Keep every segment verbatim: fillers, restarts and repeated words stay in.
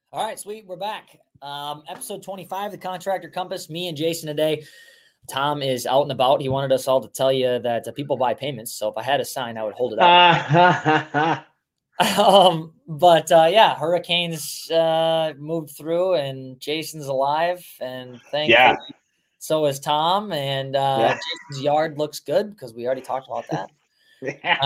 All right, sweet. We're back. Um, episode twenty-five, the Contractor Compass. Me and Jason today. Tom is out and about. He wanted us all to tell you that uh, people buy payments. So if I had a sign, I would hold it up. um, but uh, yeah, hurricanes uh, moved through, and Jason's alive, and thankfully, Yeah. so is Tom. And uh, Yeah. Jason's yard looks good because we already talked about that. Yes.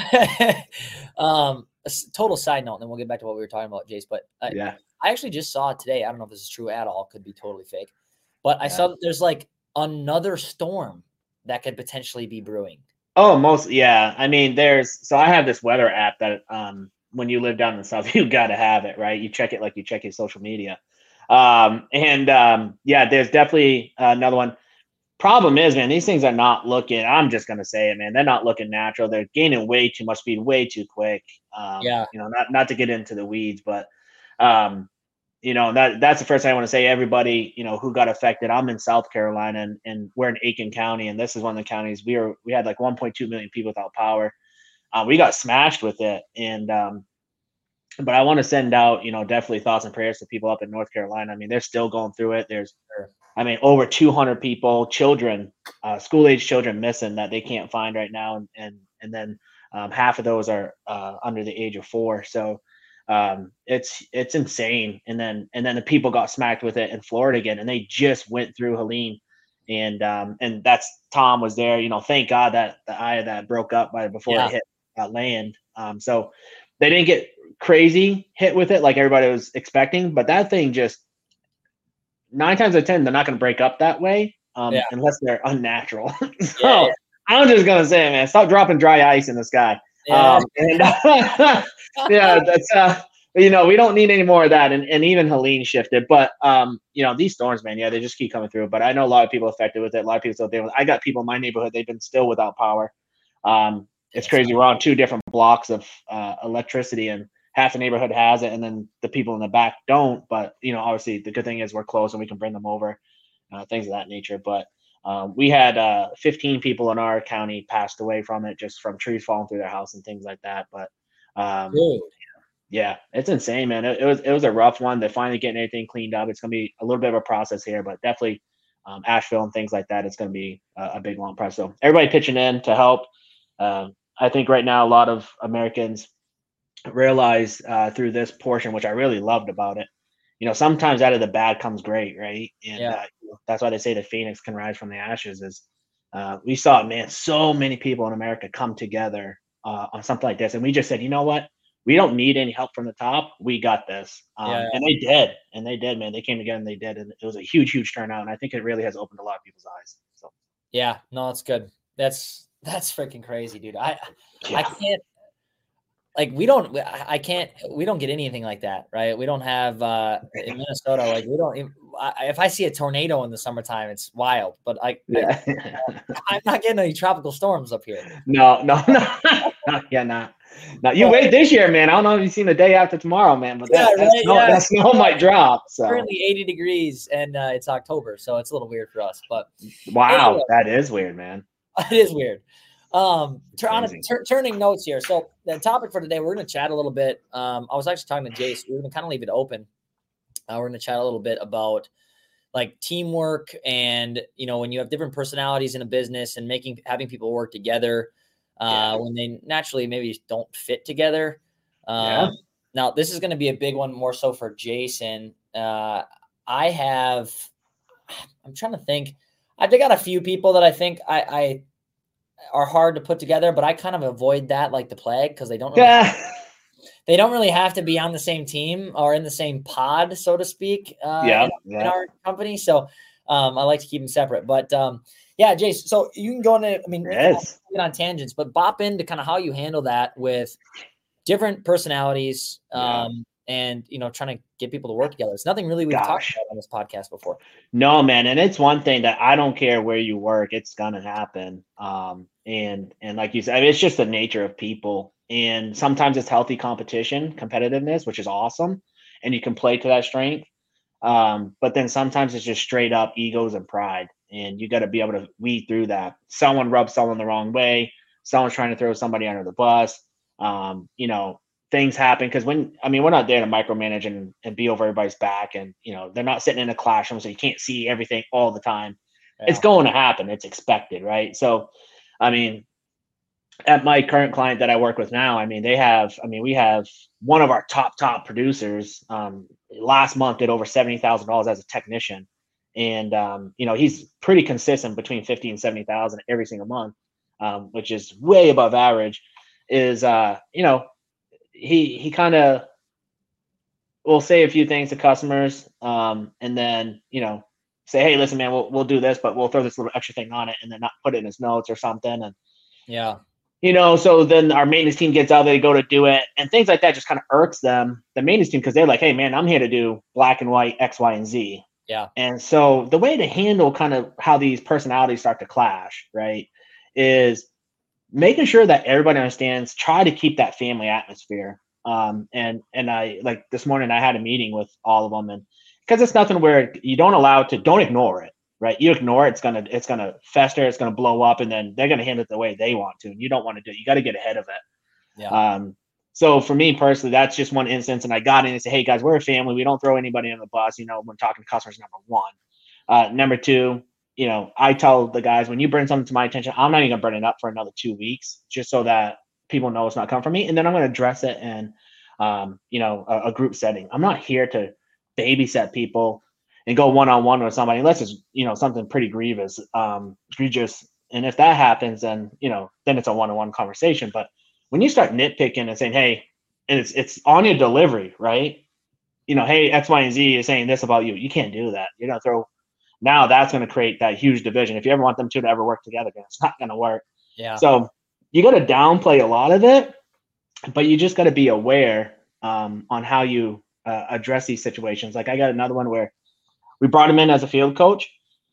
Uh, um, a s- total side note, and then we'll get back to what we were talking about, Jace. But I, Yeah. I actually just saw today. I don't know if this is true at all. Could be totally fake. But I Yeah. saw that there's like another storm that could potentially be brewing. Oh, most yeah. I mean, there's so I have this weather app that um when you live down in the south, you got to have it, right? You check it like you check your social media. Um and um yeah, there's definitely another one. Problem is, man, these things are not looking. I'm just gonna say it, man. They're not looking natural. They're gaining way too much speed, way too quick. Um, Yeah. you know, not not to get into the weeds, but um, you know, that that's the first thing I want to say. Everybody, you know, who got affected. I'm in South Carolina, and, and we're in Aiken County, and this is one of the counties we were we had like one point two million people without power. Uh, we got smashed with it, and um, but I want to send out, you know, definitely thoughts and prayers to people up in North Carolina. I mean, they're still going through it. There's, I mean, over two hundred people, children, uh, school age children missing that they can't find right now, and and and then um, half of those are uh, under the age of four. So um, it's it's insane. And then and then the people got smacked with it in Florida again, and they just went through Helene, and um, and that's Tom was there. You know, thank God that the eye of that broke up by before Yeah. it hit uh, land. Um, so they didn't get crazy hit with it like everybody was expecting, but that thing just nine times out of ten, they're not going to break up that way um, Yeah. unless they're unnatural. so Yeah, yeah. I'm just going to say, man, stop dropping dry ice in the sky. Yeah. Um, and yeah, that's, uh, you know, we don't need any more of that. And, and even Helene shifted. But, um, you know, these storms, man, yeah, they just keep coming through. But I know a lot of people affected with it. A lot of people still dealing with it. I got people in my neighborhood, they've been still without power. Um, it's It's crazy. not- We're on two different blocks of uh, electricity, and half the neighborhood has it, and then the people in the back don't. But you know, obviously, the good thing is we're close and we can bring them over, uh, things of that nature. But um, we had uh, fifteen people in our county passed away from it, just from trees falling through their house and things like that. But um, Dude. yeah, it's insane, man. It, it was it was a rough one. They're finally getting everything cleaned up. It's gonna be a little bit of a process here, but definitely um, Asheville and things like that. It's gonna be a, a big long process. So everybody pitching in to help. Um, I think right now a lot of Americans realize uh, through this portion, which I really loved about it. You know, sometimes out of the bad comes great, right? And Yeah. uh, that's why they say the phoenix can rise from the ashes. Is uh, we saw, man, so many people in America come together uh, on something like this, and we just said, you know what? We don't need any help from the top. We got this, um, Yeah. and they did, and they did, man. They came together and they did, and it was a huge, huge turnout. And I think it really has opened a lot of people's eyes. So Yeah. No, that's good. That's that's freaking crazy, dude. I yeah. I can't like we don't I can't we don't get anything like that, right? We don't have uh in Minnesota, like we don't even, I, if I see a tornado in the summertime, it's wild. But I, Yeah. I I'm not getting any tropical storms up here. no, no, no, yeah, not. Now you wait this year, man. I don't know if you've seen the day after tomorrow, man, but that, Yeah, that, right, snow, yeah. that snow might drop. So Currently eighty degrees and uh, it's October, so it's a little weird for us. But wow, anyway, that is weird, man. it is weird. Um, tur- on a, Crazy. tur- turning notes here. So the topic for today, we're going to chat a little bit. Um, I was actually talking to Jace. We're going to kind of leave it open. Uh, we're going to chat a little bit about like teamwork and, you know, when you have different personalities in a business and making, having people work together uh, Yeah. when they naturally maybe don't fit together. Um, Yeah. Now this is going to be a big one more so for Jason. Uh, I have, I'm trying to think, I've got a few people that I think I, I are hard to put together, but I kind of avoid that like the plague because they don't really Yeah. they don't really have to be on the same team or in the same pod, so to speak, uh, Yeah. in, Yeah. in our company. So um, I like to keep them separate. But um, yeah, Jace, so you can go into, I mean, we can Yes. get on tangents, but bop into kind of how you handle that with different personalities Yeah. um, and, you know, trying to get people to work together. It's nothing really we've talked Gosh. about on this podcast before. No, man, and it's one thing that I don't care where you work, it's gonna happen. Um, and and like you said, I mean, it's just the nature of people. And sometimes it's healthy competition, competitiveness, which is awesome, and you can play to that strength. Um, but then sometimes it's just straight up egos and pride, and you got to be able to weed through that. Someone rubs someone the wrong way. Someone's trying to throw somebody under the bus. Um, you know, things happen. Cause when, I mean, we're not there to micromanage and, and be over everybody's back. And, you know, they're not sitting in a classroom, so you can't see everything all the time. Yeah. It's going to happen. It's expected. Right. So, I mean, at my current client that I work with now, I mean, they have, I mean, we have one of our top, top producers um, last month did over seventy thousand dollars as a technician. And, um, you know, he's pretty consistent between fifty and seventy thousand every single month, um, which is way above average. Is, uh, you know, he, he kind of will say a few things to customers um, and then, you know, say, hey, listen, man, we'll, we'll do this, but we'll throw this little extra thing on it and then not put it in his notes or something. And, yeah. You know, so then our maintenance team gets out, they go to do it, and things like that just kind of irks them, the maintenance team, because they're like, hey, man, I'm here to do black and white, X, Y, and Z. Yeah. And so the way to handle kind of how these personalities start to clash, right, is making sure that everybody understands, try to keep that family atmosphere. Um, and and I, like this morning, I had a meeting with all of them, and because it's nothing where you don't allow it to, don't ignore it. Right, you ignore it, it's gonna it's gonna fester, it's gonna blow up, and then they're gonna handle it the way they want to, and you don't want to do it. You got to get ahead of it. Yeah. Um. So for me personally, that's just one instance, and I got in and said, "Hey guys, we're a family. We don't throw anybody on the bus. You know, when talking to customers, number one. Uh, number two, you know, I tell the guys when you bring something to my attention, I'm not even gonna burn it up for another two weeks, just so that people know it's not coming from me, and then I'm gonna address it in, um, you know, a, a group setting. I'm not here to babysit people and go one-on-one with somebody, unless it's, you know, something pretty grievous, um, egregious. And if that happens, then, you know, then it's a one-on-one conversation. But when you start nitpicking and saying, hey, and it's, it's on your delivery, right? You know, hey, X, Y, and Z is saying this about you. You can't do that. You're going to throw, now that's going to create that huge division. If you ever want them two to ever work together, then it's not going to work. Yeah. So you got to downplay a lot of it, but you just got to be aware um, on how you uh, address these situations. Like I got another one where we brought him in as a field coach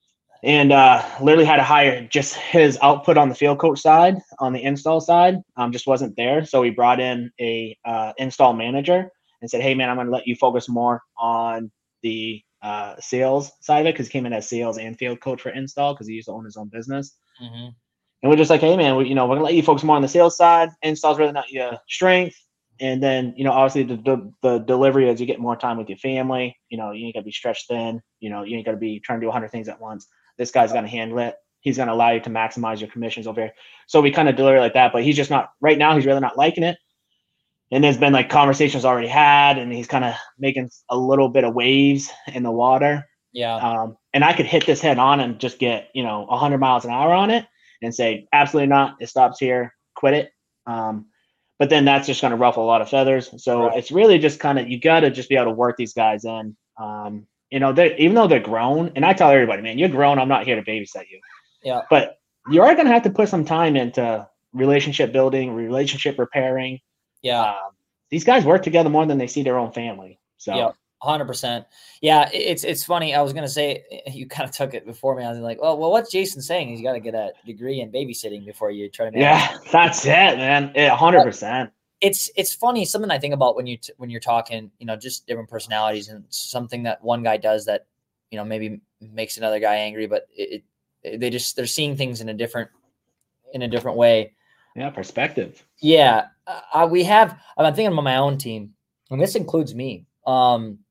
and uh, literally had to hire just his output on the field coach side, on the install side, um, just wasn't there. So we brought in a uh, install manager and said, hey, man, I'm going to let you focus more on the uh, sales side of it, because he came in as sales and field coach for install because he used to own his own business. Mm-hmm. And we're just like, hey, man, we, you know, we're going to let you focus more on the sales side. Install's really not your strength. And then, you know, obviously the, the the delivery, as you get more time with your family, you know, you ain't got to be stretched thin. You know, you ain't got to be trying to do a hundred things at once. This guy's going to handle it. He's going to allow you to maximize your commissions over here. So we kind of deliver like that, but he's just not, right now, he's really not liking it. And there's been like conversations already had, and he's kind of making a little bit of waves in the water. Yeah. Um, and I could hit this head on and just get, you know, one hundred miles an hour on it and say, absolutely not. It stops here. Quit it. Um, But then that's just going to ruffle a lot of feathers. So right. It's really just kind of, you got to just be able to work these guys in. Um, you know, they even though they're grown, and I tell everybody, man, you're grown. I'm not here to babysit you. Yeah. But you are going to have to put some time into relationship building, relationship repairing. Yeah. Um, these guys work together more than they see their own family. So. Yeah. one hundred percent. Yeah, it's it's funny. I was going to say, you kind of took it before me. I was like, oh, well, what's Jason saying? He's got to get a degree in babysitting before you try to make Yeah, it. That's it, man. Yeah, one hundred percent. It's it's funny, something I think about when you t- when you're talking, you know, just different personalities, and something that one guy does that, you know, maybe makes another guy angry, but it, it they just they're seeing things in a different in a different way. Yeah, perspective. Yeah, uh, we have. I'm thinking about my own team, and this includes me. Um,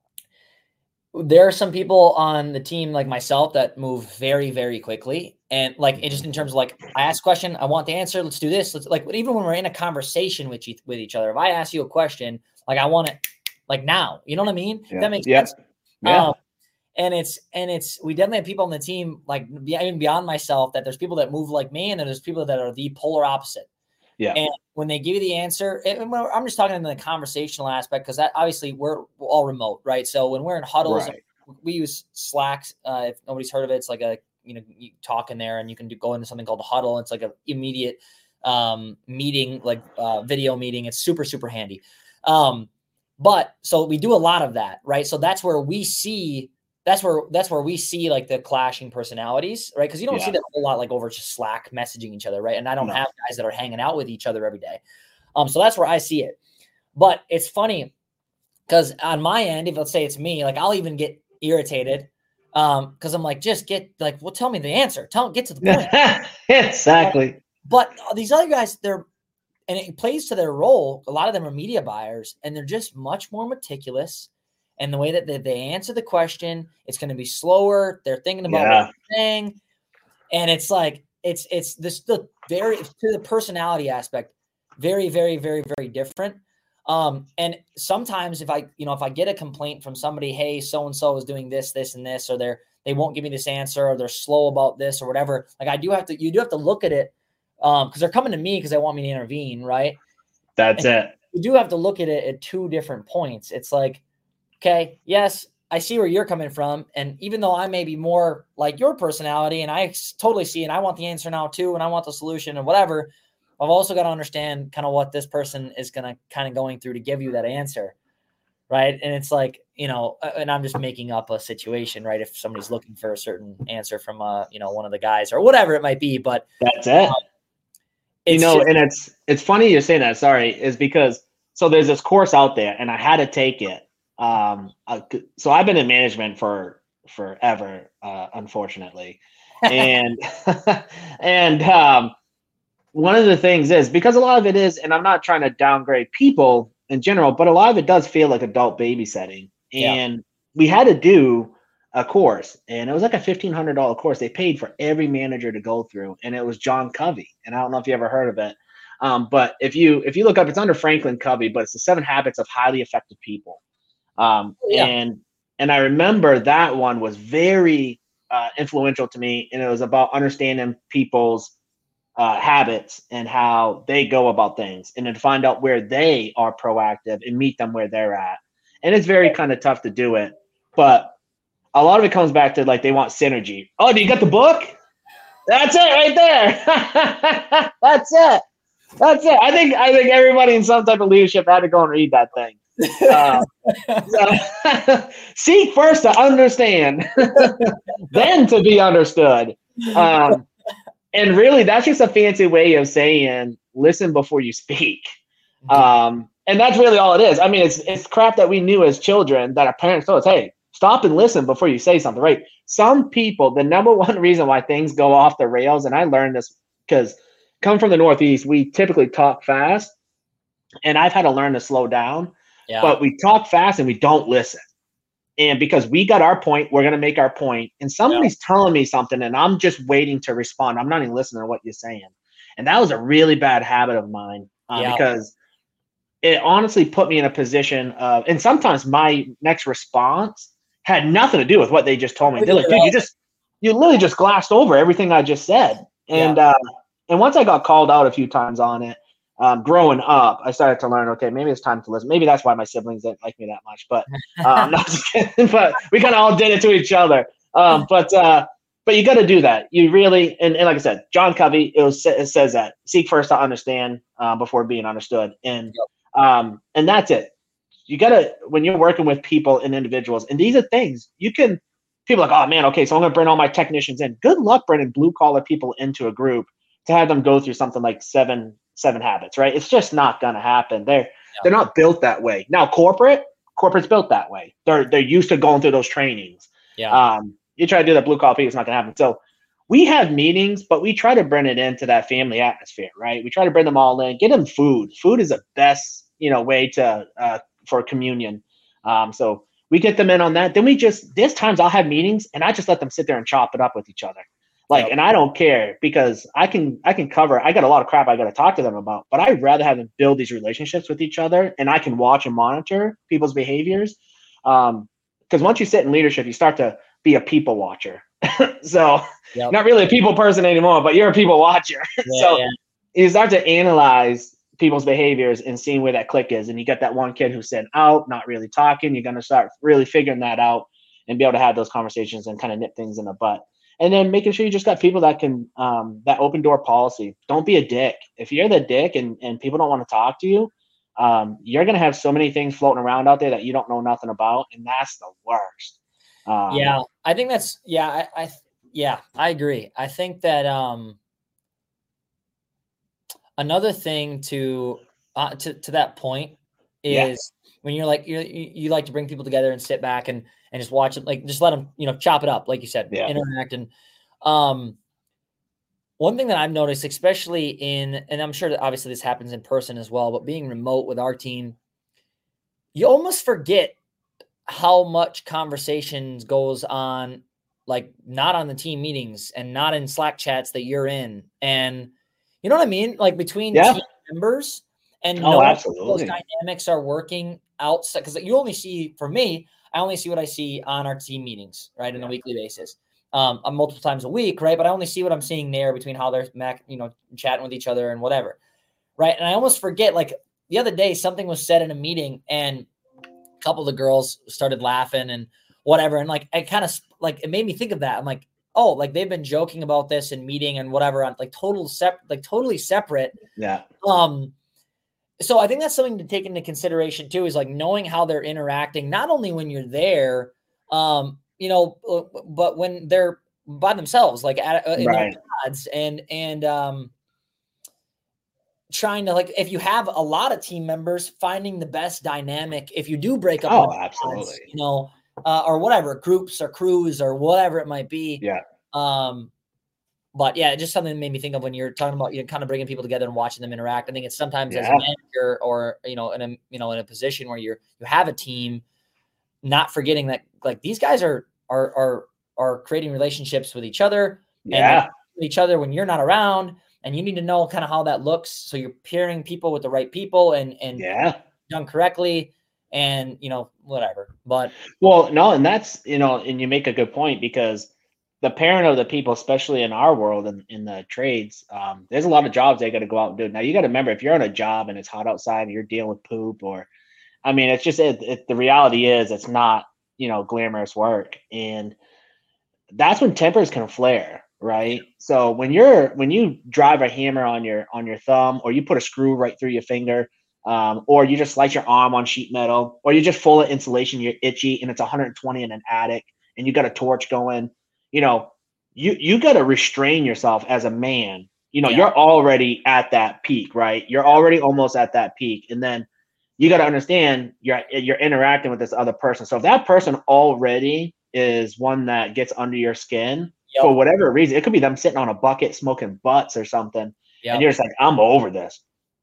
there are some people on the team like myself that move very, very quickly. And like, it just in terms of like, I ask a question, I want the answer. Let's do this. Let's like, even when we're in a conversation with each, with each other, if I ask you a question, like I want it like now, you know what I mean? Yeah. That makes yep. sense. Yeah. Um, and it's, and it's, we definitely have people on the team, like even beyond myself, that there's people that move like me, and then there's people that are the polar opposite. Yeah. And when they give you the answer, and I'm just talking in the conversational aspect, because that obviously we're, we're all remote, right? So when we're in huddles, right. we use Slack. Uh, if nobody's heard of it, it's like a, you know, you talk in there and you can do, go into something called a huddle. It's like an immediate um, meeting, like uh, video meeting. It's super, super handy. Um, but so we do a lot of that, right? So that's where we see, that's where, that's where we see like the clashing personalities, right? Because you don't yeah. see that a whole lot like over just Slack messaging each other, right? And I don't no. have guys that are hanging out with each other every day. Um, so that's where I see it. But it's funny because on my end, if let's say it's me, like I'll even get irritated um because I'm like, just get like, well, tell me the answer, tell get to the point. Exactly. But these other guys, they're and it plays to their role. A lot of them are media buyers, and they're just much more meticulous. And the way that they, they answer the question, it's going to be slower. They're thinking about yeah. what they're saying. And it's like, it's, it's this, the very, to the personality aspect, very, very, very, very different. Um, and sometimes if I, you know, if I get a complaint from somebody, hey, so-and-so is doing this, this, and this, or they're, they won't give me this answer, or they're slow about this or whatever. Like I do have to, you do have to look at it. Um, cause they're coming to me cause they want me to intervene. Right. That's and it. You do have to look at it at two different points. It's like, okay, yes, I see where you're coming from. And even though I may be more like your personality and I totally see, and I want the answer now too, and I want the solution and whatever, I've also got to understand kind of what this person is going to kind of going through to give you that answer. Right. And it's like, you know, and I'm just making up a situation, right? If somebody's looking for a certain answer from, uh, you know, one of the guys or whatever it might be, but that's it. Um, you know, just, and it's, it's funny you're saying that, sorry, is because, so there's this course out there and I had to take it. Um, uh, so I've been in management for forever, uh, unfortunately. And, and, um, one of the things is because a lot of it is, and I'm not trying to downgrade people in general, but a lot of it does feel like adult babysitting. And yeah. we had to do a course and it was like a fifteen hundred dollars course. They paid for every manager to go through, and it was John Covey. And I don't know if you ever heard of it. Um, but if you, if you look up, it's under Franklin Covey, but it's the seven habits of highly effective people. Um, yeah. and, and I remember that one was very uh, influential to me. And it was about understanding people's uh, habits and how they go about things, and then to find out where they are proactive and meet them where they're at. And it's very kind of tough to do it, but a lot of it comes back to like, they want synergy. Oh, do you got the book? That's it right there. That's it. That's it. I think, I think everybody in some type of leadership had to go and read that thing. Um, so, seek first to understand, then to be understood. Um, and really, that's just a fancy way of saying listen before you speak. Um, and that's really all it is. I mean, it's it's crap that we knew as children that our parents told us, hey, stop and listen before you say something, right? Some people, the number one reason why things go off the rails, and I learned this because come from the Northeast, we typically talk fast, and I've had to learn to slow down. Yeah. But we talk fast and we don't listen. And because we got our point, we're going to make our point. And somebody's yeah. telling me something and I'm just waiting to respond. I'm not even listening to what you're saying. And that was a really bad habit of mine uh, yeah. because it honestly put me in a position of, and sometimes my next response had nothing to do with what they just told me. They're like, dude, you just, you literally just glassed over everything I just said. And, yeah. uh, and once I got called out a few times on it, Um, growing up, I started to learn, okay, maybe it's time to listen. Maybe that's why my siblings didn't like me that much, but, um, not just kidding, but we kind of all did it to each other. Um, but, uh, but you got to do that. You really, and, and like I said, John Covey, it, was, it says that seek first to understand uh, before being understood. And, um, and that's it. You got to, when you're working with people and individuals, and these are things you can, people are like, oh man, okay, so I'm going to bring all my technicians in. Good luck bringing blue collar people into a group to have them go through something like seven seven habits, right? It's just not going to happen. They're, yeah. they're not built that way. Now, corporate, corporate's built that way. They're, they're used to going through those trainings. Yeah. Um, you try to do that blue collar people, it's not going to happen. So we have meetings, but we try to bring it into that family atmosphere, right? We try to bring them all in, get them food. Food is the best, you know, way to, uh, for communion. Um, so we get them in on that. Then we just, there's times I'll have meetings and I just let them sit there and chop it up with each other. Like, yep. and I don't care because I can, I can cover, I got a lot of crap I got to talk to them about, but I'd rather have them build these relationships with each other and I can watch and monitor people's behaviors. Um, because once you sit in leadership, you start to be a people watcher. So yep. not really a people person anymore, but you're a people watcher. Yeah, so yeah. you start to analyze people's behaviors and seeing where that click is. And you get that one kid who said out, not really talking. You're going to start really figuring that out and be able to have those conversations and kind of nip things in the butt. And then making sure you just got people that can, um, that open door policy. Don't be a dick. If you're the dick and, and people don't want to talk to you, um, you're going to have so many things floating around out there that you don't know nothing about. And that's the worst. Um, yeah, I think that's, yeah, I, I, yeah, I agree. I think that um, another thing to, uh, to, to that point is yeah. when you're like, you're, you you like to bring people together and sit back and, and just watch it, like just let them, you know, chop it up, like you said, yeah. interact. And um, one thing that I've noticed, especially in, and I'm sure that obviously this happens in person as well, but being remote with our team, you almost forget how much conversations goes on, like not on the team meetings and not in Slack chats that you're in. And you know what I mean? Like between yeah. team members and oh, knowing absolutely. those dynamics are working out. Because you only see, for me, I only see what I see on our team meetings, right, on yeah. a weekly basis, um, multiple times a week, right? But I only see what I'm seeing there between how they're, you know, chatting with each other and whatever, right? And I almost forget, like the other day, something was said in a meeting and a couple of the girls started laughing and whatever. And like, I kind of like, it made me think of that. I'm like, oh, like they've been joking about this in meeting and whatever on like total sep like totally separate. Yeah. Um, so I think that's something to take into consideration too, is like knowing how they're interacting, not only when you're there, um, you know, but when they're by themselves, like at, in right. their pods and, and, um, trying to, like, if you have a lot of team members, finding the best dynamic, if you do break up, oh, absolutely, pods, you know, uh, or whatever, groups or crews or whatever it might be. Yeah. Um, but yeah, just something that made me think of when you're talking about, you know, kind of bringing people together and watching them interact. I think it's sometimes yeah. as a manager or, you know, in a, you know, in a position where you're, you have a team, not forgetting that like these guys are, are, are, are creating relationships with each other yeah. and with each other when you're not around, and you need to know kind of how that looks. So you're pairing people with the right people and, and yeah. done correctly and, you know, whatever, but. Well, no, and that's, you know, and you make a good point, because the parent of the people, especially in our world and in, in the trades, um, there's a lot of jobs they got to go out and do. Now you got to remember, if you're on a job and it's hot outside and you're dealing with poop, or, I mean, it's just, it, it, the reality is it's not, you know, glamorous work. And that's when tempers can flare. Right. So when you're, when you drive a hammer on your, on your thumb, or you put a screw right through your finger, um, or you just slice your arm on sheet metal, or you're just full of insulation, you're itchy and it's one hundred twenty in an attic and you got a torch going, you know, you, you got to restrain yourself as a man. You know, yeah. you're already at that peak, right? You're already almost at that peak. And then you got to understand you're, you're interacting with this other person. So if that person already is one that gets under your skin, yep. for whatever reason, it could be them sitting on a bucket smoking butts or something. Yep. And you're just like, I'm over this.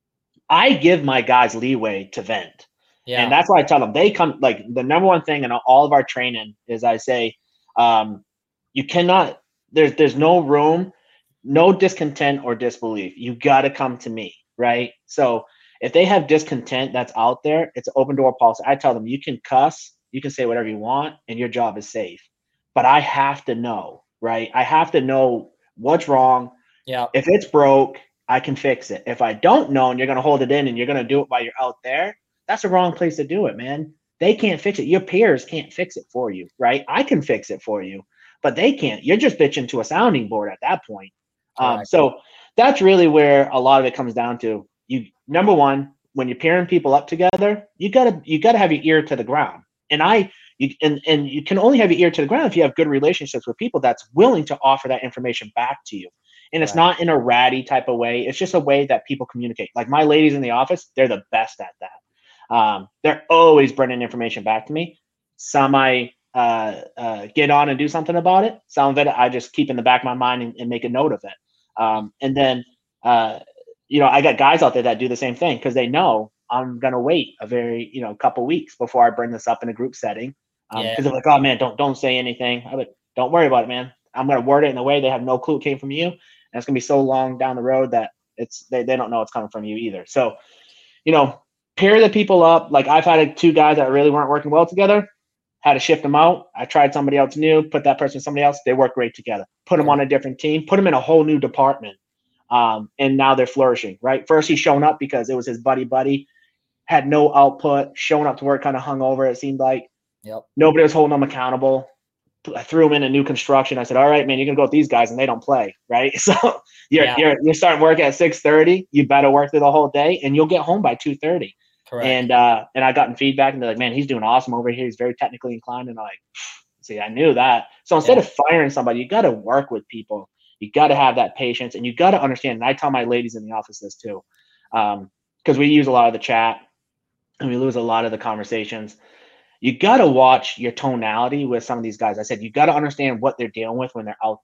I give my guys leeway to vent. Yeah. And that's why I tell them, they come, like the number one thing in all of our training is I say, um, you cannot, there's, there's no room, no discontent or disbelief. You got to come to me. Right. So if they have discontent that's out there, it's an open door policy. I tell them, you can cuss, you can say whatever you want, and your job is safe. But I have to know. Right. I have to know what's wrong. Yeah. If it's broke, I can fix it. If I don't know and you're going to hold it in and you're going to do it while you're out there, that's the wrong place to do it, man. They can't fix it. Your peers can't fix it for you. Right. I can fix it for you, but they can't. You're just bitching to a sounding board at that point. Um, so that's really where a lot of it comes down to. You, number one, when you're pairing people up together, you gotta, you gotta have your ear to the ground. And I, You, and, and you can only have your ear to the ground if you have good relationships with people that's willing to offer that information back to you. And it's right. not in a ratty type of way. It's just a way that people communicate. Like my ladies in the office, they're the best at that. Um, they're always bringing information back to me. Some I uh, uh, get on and do something about it. Some of it I just keep in the back of my mind and, and make a note of it. Um, and then, uh, you know, I got guys out there that do the same thing because they know I'm going to wait a very, you know, couple weeks before I bring this up in a group setting. Um, yeah. Cause they're like, oh man, don't, don't say anything. I would, don't worry about it, man. I'm going to word it in a way they have no clue it came from you. And it's going to be so long down the road that it's, they, they don't know it's coming from you either. So, you know, pair the people up. Like I've had two guys that really weren't working well together, had to shift them out. I tried somebody else new, put that person with somebody else. They work great together, put them on a different team, put them in a whole new department. Um, and now they're flourishing, right? First he's shown up because it was his buddy buddy, had no output, showing up to work kind of hungover, it seemed like. Yep. Nobody was holding him accountable. I threw him in a new construction. I said, all right, man, you're going to go with these guys and they don't play, right? So you're, yeah. you're, you're starting work at six thirty. You better work through the whole day and you'll get home by two thirty. Correct. And, uh, and I gotten feedback and they're like, man, he's doing awesome over here. He's very technically inclined. And I'm like, see, I knew that. So instead yeah. of firing somebody, you got to work with people. You got to have that patience and you got to understand. And I tell my ladies in the office this too, um, because we use a lot of the chat and we lose a lot of the conversations. You got to watch your tonality with some of these guys. I said, you got to understand what they're dealing with when they're out there.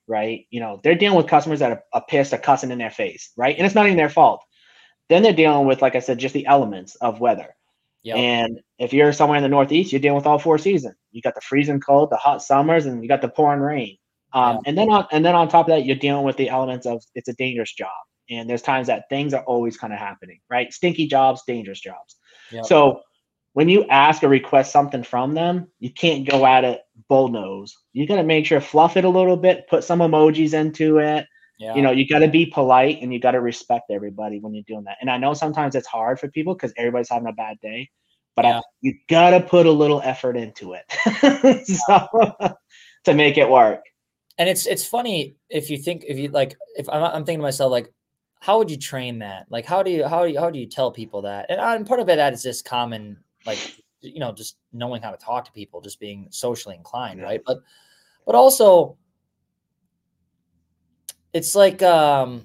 right? You know, they're dealing with customers that are, are pissed or cussing in their face, right? And it's not even their fault. Then they're dealing with, like I said, just the elements of weather. Yep. And if you're somewhere in the Northeast, you're dealing with all four seasons. You got the freezing cold, the hot summers, and you got the pouring rain. Um, yeah. And then on and then on top of that, you're dealing with the elements of it's a dangerous job. And there's times that things are always kind of happening, right? Stinky jobs, dangerous jobs. Yep. So when you ask or request something from them, you can't go at it bullnose. You got to make sure fluff it a little bit, put some emojis into it. Yeah. You know, you got to be polite and you got to respect everybody when you're doing that. And I know sometimes it's hard for people because everybody's having a bad day, but yeah. I, you got to put a little effort into it so, to make it work. And it's it's funny if you think if you like if I'm, I'm thinking to myself like, how would you train that? Like, how do you how do you, how do you tell people that? And, and part of it that is just common, like, you know, just knowing how to talk to people, just being socially inclined, yeah. right? But but also, it's like um,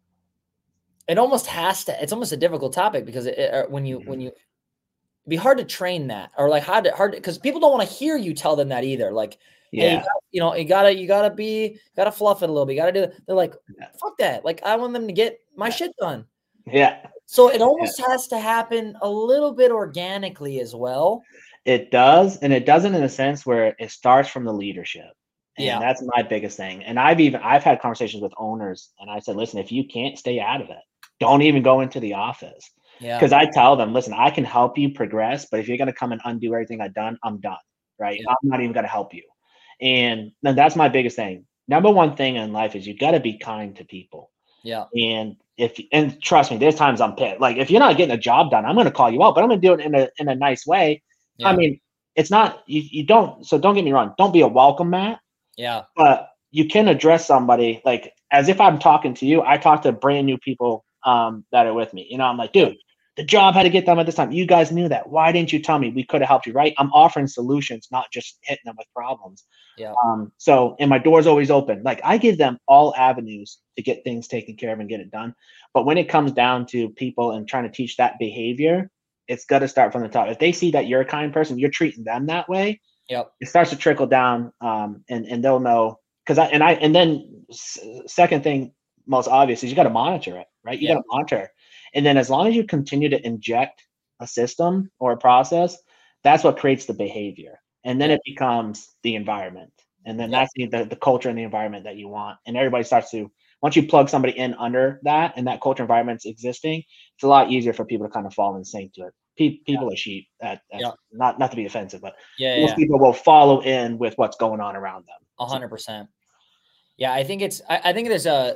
it almost has to. It's almost a difficult topic because it, it, when you mm-hmm. when you it'd be hard to train that or like hard to hard because people don't want to hear you tell them that either. Like. Yeah, hey, you, gotta, you know, you gotta, you gotta be, gotta fluff it a little bit. You gotta do it. They're like, fuck that. Like, I want them to get my yeah. shit done. Yeah. So it almost yeah. has to happen a little bit organically as well. It does, and it doesn't in a sense where it starts from the leadership. And yeah, that's my biggest thing. And I've even I've had conversations with owners, and I said, listen, if you can't, stay out of it. Don't even go into the office. Yeah. Because I tell them, listen, I can help you progress, but if you're gonna come and undo everything I've done, I'm done. Right? Yeah. I'm not even gonna help you. And then that's my biggest thing. Number one thing in life is you got to be kind to people. Yeah. And if and trust me, there's times I'm pissed. Like if you're not getting a job done, I'm going to call you out, but I'm going to do it in a in a nice way. Yeah. I mean, it's not you, you don't. So don't get me wrong. Don't be a welcome mat. Yeah. But you can address somebody like as if I'm talking to you. I talk to brand new people um, that are with me. You know, I'm like, dude. The job had to get done at this time. You guys knew that. Why didn't you tell me? We could have helped you, right? I'm offering solutions, not just hitting them with problems. Yeah. Um, so, and my door's always open. Like I give them all avenues to get things taken care of and get it done. But when it comes down to people and trying to teach that behavior, it's got to start from the top. If they see that you're a kind person, you're treating them that way. Yep. It starts to trickle down, um, and and they'll know. Because I and I and then s- second thing, most obvious is you got to monitor it, right? You Yep. got to monitor. And then as long as you continue to inject a system or a process, that's what creates the behavior. And then yeah. it becomes the environment. And then yeah. that's the, the, the culture and the environment that you want. And everybody starts to, once you plug somebody in under that and that culture environment's existing, it's a lot easier for people to kind of fall in sync to it. Pe- people yeah. are sheep. At, at, yeah. Not not to be offensive, but yeah, most yeah. people will follow in with what's going on around them. A hundred percent. Yeah, I think it's, I, I think it is a,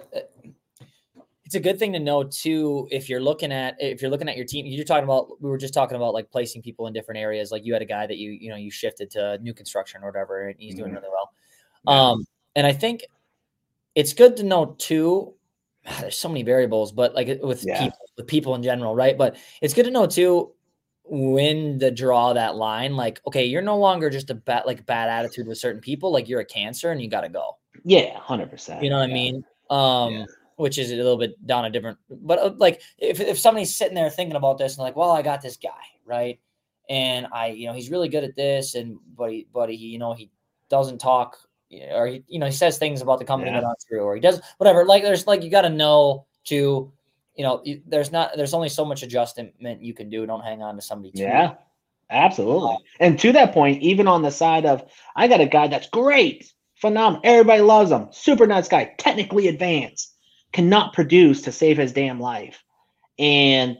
it's a good thing to know too, if you're looking at, if you're looking at your team, you're talking about, we were just talking about like placing people in different areas. Like you had a guy that you, you know, you shifted to new construction or whatever, and he's mm-hmm. doing really well. Yeah. Um, and I think it's good to know too, there's so many variables, but like with yeah. people, with people in general, right? But it's good to know too, when to draw that line. Like, okay, you're no longer just a bad, like bad attitude with certain people. Like you're a cancer and you got to go. Yeah. hundred percent. You know what yeah. I mean? Um, yeah. Which is a little bit down a different, but uh, like if, if somebody's sitting there thinking about this and like, well, I got this guy, right? And I, you know, he's really good at this. And, but he, but he, you know, he doesn't talk or he, you know, he says things about the company yeah. that aren't true, or he does whatever. Like there's like, you got to know to, you know, there's not, there's only so much adjustment you can do. Don't hang on to somebody. Too yeah, long. Absolutely. Um, and to that point, even on the side of, I got a guy that's great, phenomenal. Everybody loves him. Super nice guy, technically advanced. Cannot produce to save his damn life and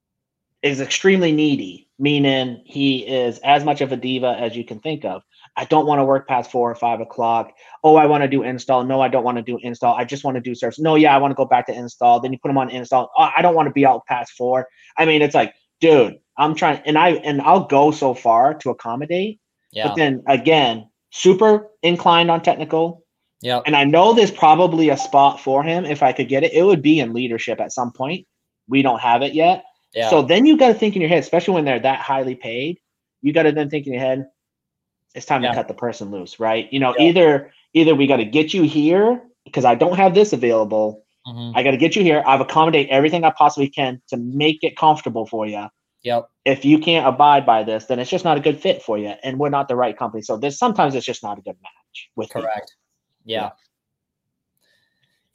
is extremely needy, meaning he is as much of a diva as you can think of. I don't want to work past four or five o'clock. Oh, I want to do install. No, I don't want to do install. I just want to do service. No, yeah, I want to go back to install. Then you put him on install. Oh, I don't want to be out past four. I mean, it's like, dude, I'm trying, and I and I'll go so far to accommodate. Yeah. But then again, super inclined on technical. Yeah. And I know there's probably a spot for him if I could get it. It would be in leadership at some point. We don't have it yet. Yeah. So then you got to think in your head, especially when they're that highly paid, you got to then think in your head, it's time yeah. to cut the person loose, right? You know, yeah. either either we got to get you here because I don't have this available. Mm-hmm. I got to get you here. I've accommodated everything I possibly can to make it comfortable for you. Yep. If you can't abide by this, then it's just not a good fit for you, and we're not the right company. So there's sometimes it's just not a good match with correct. People. Yeah.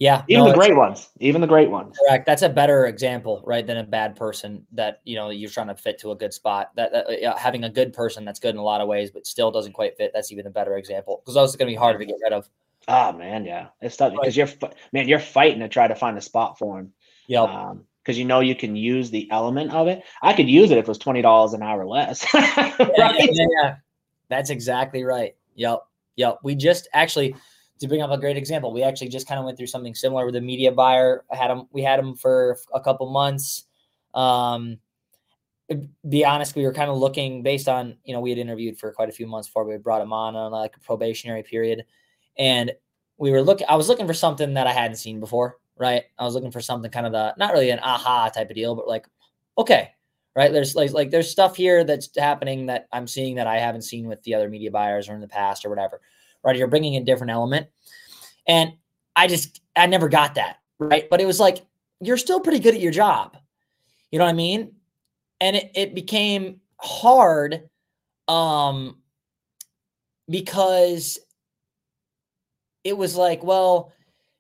Yeah. Even no, the great ones. Even the great ones. Correct. That's a better example, right, than a bad person that, you know, you're trying to fit to a good spot. That, that uh, having a good person that's good in a lot of ways, but still doesn't quite fit. That's even a better example because those are going to be harder to get rid of. Oh man, yeah, it's tough because you're man, you're fighting to try to find a spot for him. Yeah. Um, because you know you can use the element of it. I could use it if it was twenty dollars an hour less. Right? Yeah, yeah, yeah. That's exactly right. Yep. Yep. We just actually, to bring up a great example, we actually just kind of went through something similar with a media buyer. I had him, we had him for a couple months. Um, be honest, we were kind of looking based on, you know, we had interviewed for quite a few months before we brought him on on like a probationary period. And we were looking, I was looking for something that I hadn't seen before, right? I was looking for something kind of the, not really an aha type of deal, but like, okay, right. There's like, like there's stuff here that's happening that I'm seeing that I haven't seen with the other media buyers or in the past or whatever, right? You're bringing a different element. And I just, I never got that, right? But it was like, you're still pretty good at your job. You know what I mean? And it, it became hard um, because it was like, well,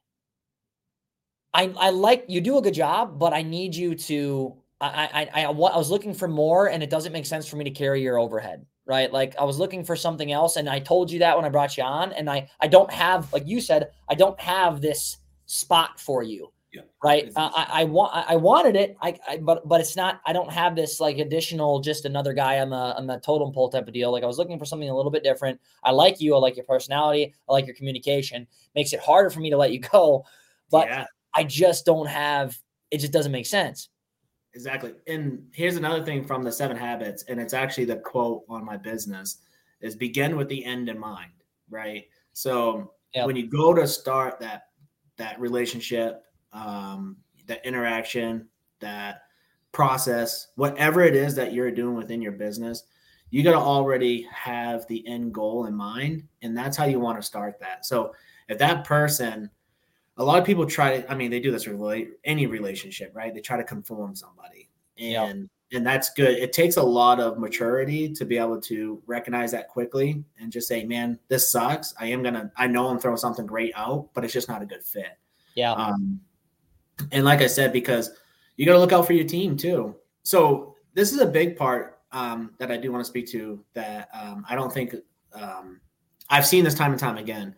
I, I like, you do a good job, but I need you to, I, I, I, I was looking for more and it doesn't make sense for me to carry your overhead, right? Like I was looking for something else. And I told you that when I brought you on, and I, I don't have, like you said, I don't have this spot for you. Yeah. Right. Uh, I, I want, I wanted it. I, I, but, but it's not, I don't have this like additional, just another guy on the, on the totem pole type of deal. Like I was looking for something a little bit different. I like you. I like your personality. I like your communication. Makes it harder for me to let you go, but yeah. I just don't have, it just doesn't make sense. Exactly. And here's another thing from the Seven Habits. And it's actually the quote on my business is begin with the end in mind. Right. So yep. when you go to start that, that relationship, um, that interaction, that process, whatever it is that you're doing within your business, you got to already have the end goal in mind. And that's how you want to start that. So if that person, a lot of people try to, I mean, they do this with any relationship, right? They try to conform somebody and, yeah. and that's good. It takes a lot of maturity to be able to recognize that quickly and just say, man, this sucks. I am going to, I know I'm throwing something great out, but it's just not a good fit. Yeah. Um, and like I said, because you got to look out for your team too. So this is a big part um, that I do want to speak to that um, I don't think um, I've seen this time and time again.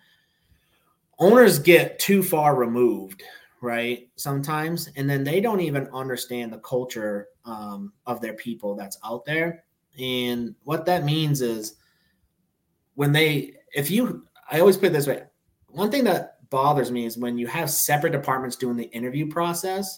Owners get too far removed, right? Sometimes, and then they don't even understand the culture um, of their people that's out there. And what that means is when they, if you, I always put it this way. One thing that bothers me is when you have separate departments doing the interview process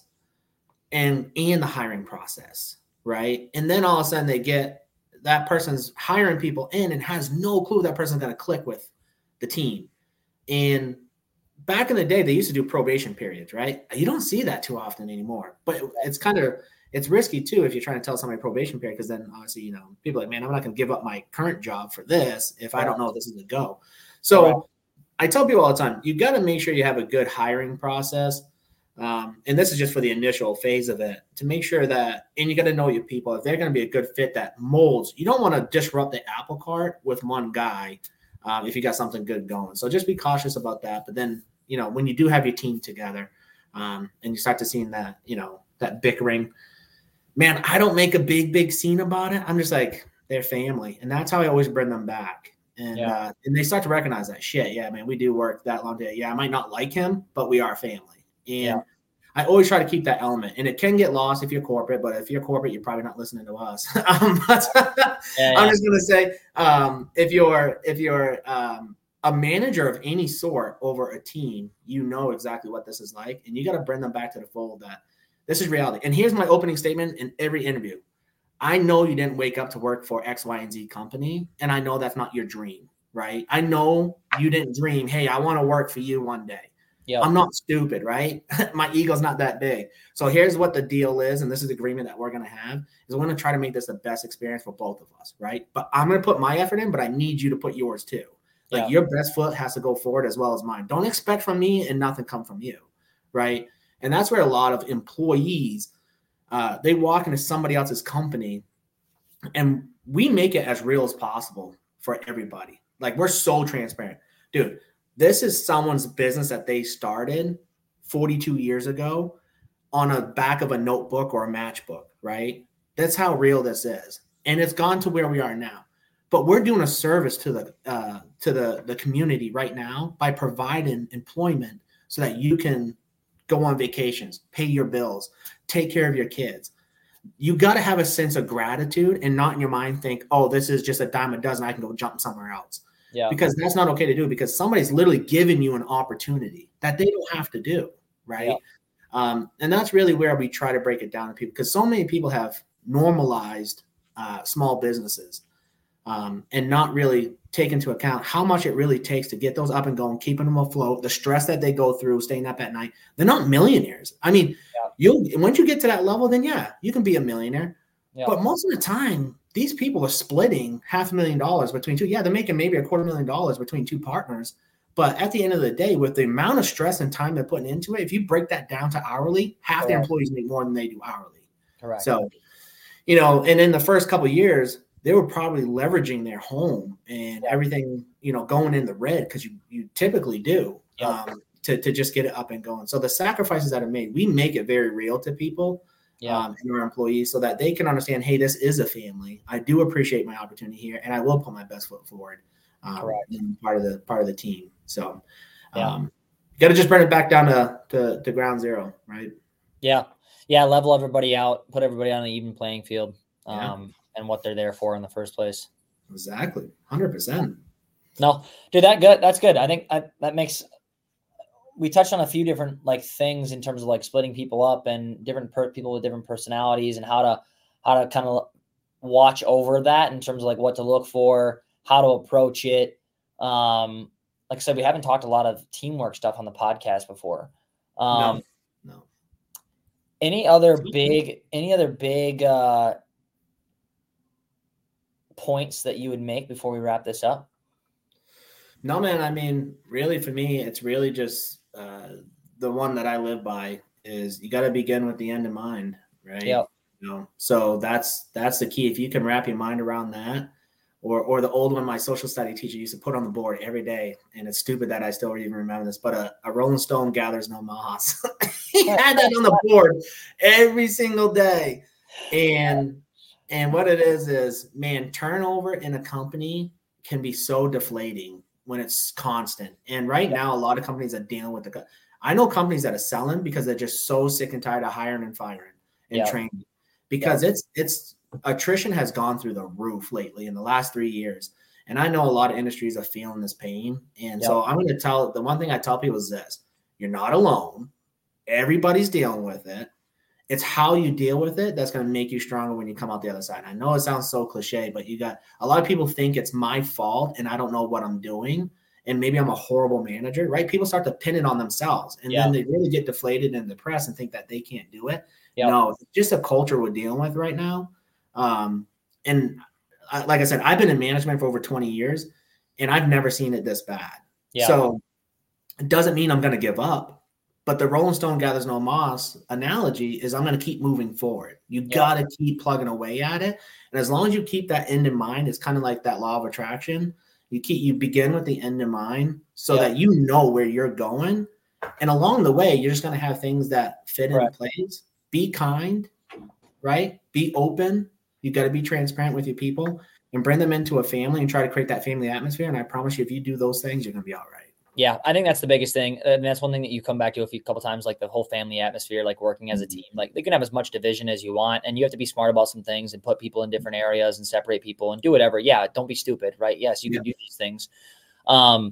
and and the hiring process, right? And then all of a sudden they get that person's hiring people in and has no clue that person's going to click with the team. And back in the day, they used to do probation periods, right? You don't see that too often anymore, but it's kind of, it's risky too if you're trying to tell somebody probation period, because then obviously, you know, people are like, man, I'm not going to give up my current job for this if I don't know if this is a go. So right. I tell people all the time, you got to make sure you have a good hiring process. Um, and this is just for the initial phase of it to make sure that, and you got to know your people, if they're going to be a good fit that molds, you don't want to disrupt the apple cart with one guy um, if you got something good going. So just be cautious about that. But then, you know, when you do have your team together um, and you start to see that, you know, that bickering, man, I don't make a big, big scene about it. I'm just like, they're family. And that's how I always bring them back. And yeah. uh, and they start to recognize that shit. Yeah, man, we do work that long day. Yeah, I might not like him, but we are family. And yeah. I always try to keep that element. And it can get lost if you're corporate, but if you're corporate, you're probably not listening to us. um, but yeah, yeah. I'm just gonna say, um, if you're if you're um, a manager of any sort over a team, you know exactly what this is like, and you got to bring them back to the fold that this is reality. And here's my opening statement in every interview. I know you didn't wake up to work for X, Y, and Z company, and I know that's not your dream, right? I know you didn't dream, hey, I want to work for you one day. Yep. I'm not stupid, right? My ego's not that big. So here's what the deal is, and this is the agreement that we're going to have, is we're going to try to make this the best experience for both of us, right? But I'm going to put my effort in, but I need you to put yours too. Like yeah. your best foot has to go forward as well as mine. Don't expect from me and nothing come from you, right? And that's where a lot of employees – Uh, they walk into somebody else's company and we make it as real as possible for everybody. Like we're so transparent, dude, this is someone's business that they started forty-two years ago on a back of a notebook or a matchbook, right? That's how real this is. And it's gone to where we are now. But we're doing a service to the uh, to the, the community right now by providing employment so that you can go on vacations, pay your bills, take care of your kids. You got to have a sense of gratitude and not in your mind think, oh, this is just a dime a dozen. I can go jump somewhere else. Yeah. Because that's not okay to do, because somebody's literally giving you an opportunity that they don't have to do. Right. Yeah. Um, and that's really where we try to break it down to people, because so many people have normalized uh, small businesses um, and not really take into account how much it really takes to get those up and going, keeping them afloat, the stress that they go through, staying up at night. They're not millionaires. I mean, yeah. you once you get to that level, then yeah, you can be a millionaire. Yeah. But most of the time, these people are splitting half a million dollars between two. Yeah, they're making maybe a quarter million dollars between two partners. But at the end of the day, with the amount of stress and time they're putting into it, if you break that down to hourly, half Correct. The employees make more than they do hourly. Correct. So, you know, and in the first couple of years, they were probably leveraging their home and yeah. everything, you know, going in the red, because you you typically do yeah. um, to, to just get it up and going. So the sacrifices that are made, we make it very real to people yeah. um, and our employees so that they can understand, hey, this is a family. I do appreciate my opportunity here, and I will put my best foot forward um, in part of the part of the team. So yeah. um, you got to just bring it back down to, to to ground zero, right? Yeah. Yeah. Level everybody out, put everybody on an even playing field um, yeah. and what they're there for in the first place. Exactly. one hundred percent. No, dude, that good. That's good. I think I, that makes, we touched on a few different like things in terms of like splitting people up and different per, people with different personalities and how to, how to kind of watch over that in terms of like what to look for, how to approach it. Um, Like I said, we haven't talked a lot of teamwork stuff on the podcast before. Um, no, no. Any other big, any other big uh, points that you would make before we wrap this up? No, man. I mean, really, for me, it's really just uh, the one that I live by is you got to begin with the end in mind, right? Yeah. You know, so that's that's the key. If you can wrap your mind around that. Or or the old one my social study teacher used to put on the board every day, and it's stupid that I still even remember this, but a, a rolling stone gathers no moss. He had that on the board every single day. And and what it is is, man, turnover in a company can be so deflating when it's constant. And right now, a lot of companies are dealing with the – I know companies that are selling because they're just so sick and tired of hiring and firing and yeah. training, because yeah. it's it's – attrition has gone through the roof lately in the last three years. And I know a lot of industries are feeling this pain. And yep. so I'm going to tell the one thing I tell people is this: you're not alone. Everybody's dealing with it. It's how you deal with it that's going to make you stronger when you come out the other side. I know it sounds so cliche, but you got a lot of people think it's my fault and I don't know what I'm doing. And maybe I'm a horrible manager, right? People start to pin it on themselves, and yep. then they really get deflated and depressed and think that they can't do it. Yep. No, it's just a culture we're dealing with right now. Um, and I, like I said, I've been in management for over twenty years, and I've never seen it this bad. Yeah. So it doesn't mean I'm going to give up, but the rolling stone gathers no moss analogy is I'm going to keep moving forward. You yeah. got to keep plugging away at it. And as long as you keep that end in mind, it's kind of like that law of attraction. You keep, you begin with the end in mind so yeah. that you know where you're going. And along the way, you're just going to have things that fit right. into place. Be kind, right? Be open. You got to be transparent with your people and bring them into a family and try to create that family atmosphere. And I promise you, if you do those things, you're going to be all right. Yeah, I think that's the biggest thing. And that's one thing that you come back to a few couple times, like the whole family atmosphere, like working as a team. Like they can have as much division as you want, and you have to be smart about some things and put people in different areas and separate people and do whatever. Yeah, don't be stupid, right? Yes, you yeah. can do these things. Um,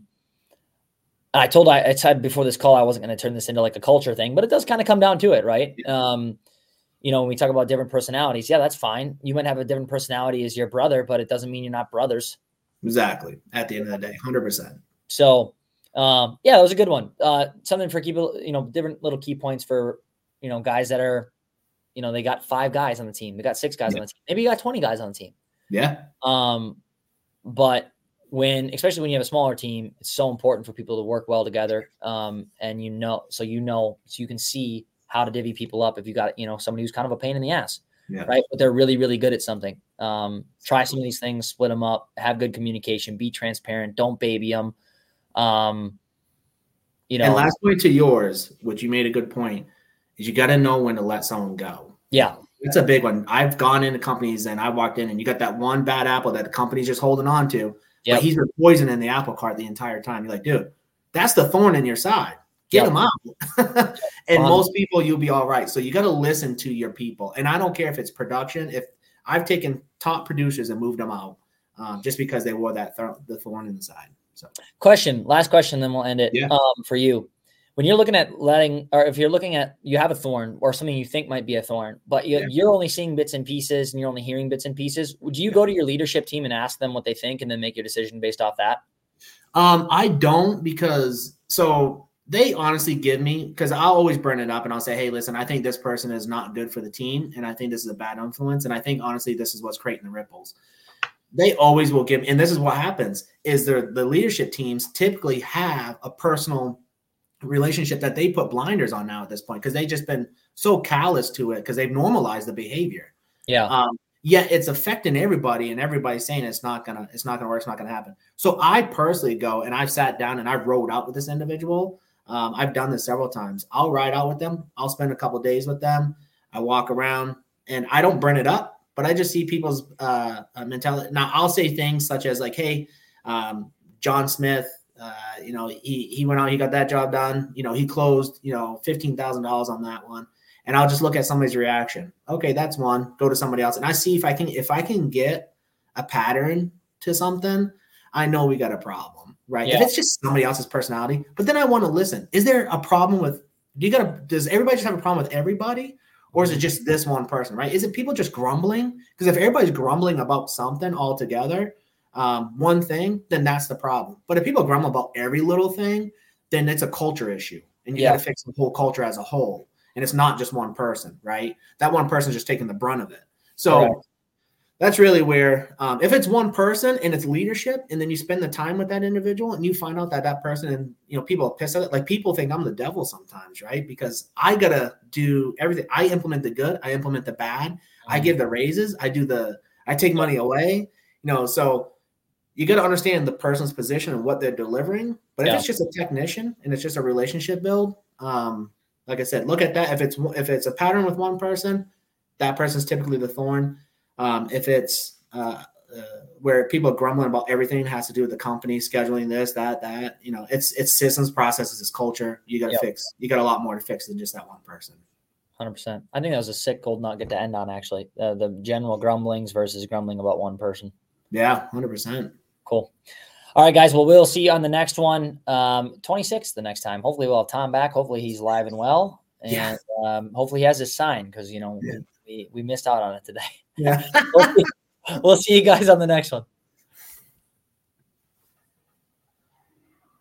I told I, I said before this call I wasn't going to turn this into like a culture thing, but it does kind of come down to it, right? Yeah. Um, you know, when we talk about different personalities, yeah, that's fine. You might have a different personality as your brother, but it doesn't mean you're not brothers. Exactly. At the end of the day, one hundred percent. So, um, yeah, that was a good one. Uh, something for people, you know, different little key points for, you know, guys that are, you know, they got five guys on the team. They got six guys yeah. on the team. Maybe you got twenty guys on the team. Yeah. Um, but when, especially when you have a smaller team, it's so important for people to work well together. Um, and you know, so you know, so you can see how to divvy people up if you got, you know, somebody who's kind of a pain in the ass, yeah. right? But they're really, really good at something. Um, try some of these things, split them up, have good communication, be transparent, don't baby them. Um, You know, and last point to yours, which you made a good point, is you got to know when to let someone go. Yeah. It's a big one. I've gone into companies and I walked in and you got that one bad apple that the company's just holding on to, yep. but he's been poisoning the apple cart the entire time. You're like, dude, that's the thorn in your side. Get yep. him out. And um, most people, you'll be all right. So you got to listen to your people. And I don't care if it's production. If I've taken top producers and moved them out um, just because they wore that th- the thorn in the side. So, question, last question, then we'll end it yeah. um, for you. When you're looking at letting, or if you're looking at, you have a thorn or something you think might be a thorn, but you, yeah. you're only seeing bits and pieces and you're only hearing bits and pieces. Would you yeah. go to your leadership team and ask them what they think and then make your decision based off that? Um, I don't, because so they honestly give me, because I'll always bring it up and I'll say, hey, listen, I think this person is not good for the team. And I think this is a bad influence. And I think honestly, this is what's creating the ripples. They always will give, and this is what happens is the the leadership teams typically have a personal relationship that they put blinders on now at this point, because they've just been so callous to it because they've normalized the behavior. Yeah. Um, yeah, it's affecting everybody, and everybody's saying it's not gonna, it's not gonna work, it's not gonna happen. So I personally go and I've sat down and I've rode out with this individual. Um, I've done this several times. I'll ride out with them. I'll spend a couple of days with them. I walk around and I don't bring it up. But I just see people's uh, mentality. Now, I'll say things such as like, hey, um, John Smith, uh, you know, he he went out, he got that job done. You know, he closed, you know, fifteen thousand dollars on that one. And I'll just look at somebody's reaction. Okay, that's one. Go to somebody else. And I see if I can if I can get a pattern to something, I know we got a problem, right? Yeah. If it's just somebody else's personality. But then I want to listen. Is there a problem with – do you got to – does everybody just have a problem with everybody? Or is it just this one person, right? Is it people just grumbling? Because if everybody's grumbling about something altogether, um, one thing, then that's the problem. But if people grumble about every little thing, then it's a culture issue. And you yeah. got to fix the whole culture as a whole. And it's not just one person, right? That one person is just taking the brunt of it. So right. that's really where um, if it's one person and it's leadership, and then you spend the time with that individual and you find out that that person, and you know, people are pissed at it. Like people think I'm the devil sometimes, right? Because I got to do everything. I implement the good. I implement the bad. Mm-hmm. I give the raises. I do the, I take money away, you know, so you got to understand the person's position and what they're delivering. But yeah. if it's just a technician and it's just a relationship build, um, like I said, look at that. If it's, if it's a pattern with one person, that person's typically the thorn. Um, if it's uh, uh, where people are grumbling about everything has to do with the company scheduling this, that, that, you know, it's it's systems, processes, it's culture. You got to yep. fix. You got a lot more to fix than just that one person. one hundred percent. I think that was a sick gold nugget to end on, actually. Uh, the general grumblings versus grumbling about one person. Yeah, one hundred percent. Cool. All right, guys. Well, we'll see you on the next one, um, twenty-sixth the next time. Hopefully we'll have Tom back. Hopefully he's live and well. And yeah. um, hopefully he has his sign because, you know, yeah. we, we missed out on it today. Yeah. we'll, see, we'll see you guys on the next one.